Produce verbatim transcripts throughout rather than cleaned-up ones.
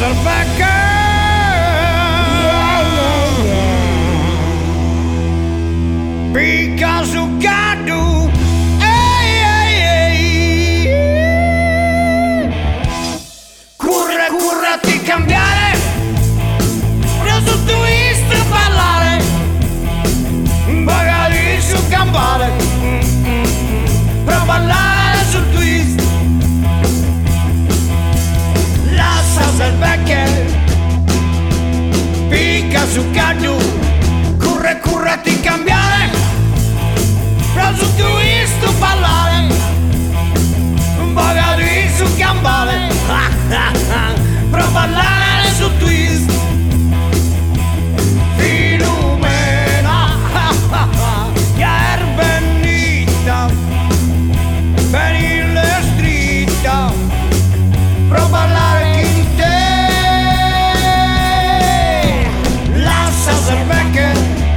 Salvecca. Picca su cadu. Ehi, ehi, ehi. Curre, curre a ti cambiare. Preso tu isto ballare. Magari su campare. Per ballare sul twist. Lascia Salvecca. Picca su cadu. Curre, curre a ti cambiare. Preso tu isto ballare. Magari su campare. Per ballare sul twist. Filumena. Che è venita. Venire stritta. Per ballare in te. Lascia Salvecca.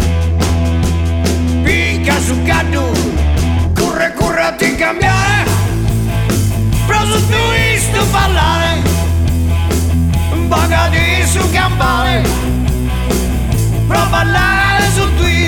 Picca su cadu. Curre, curre a ti cambiare. Preso tu isto ballare. Bagati su campare. Per ballare sul twist.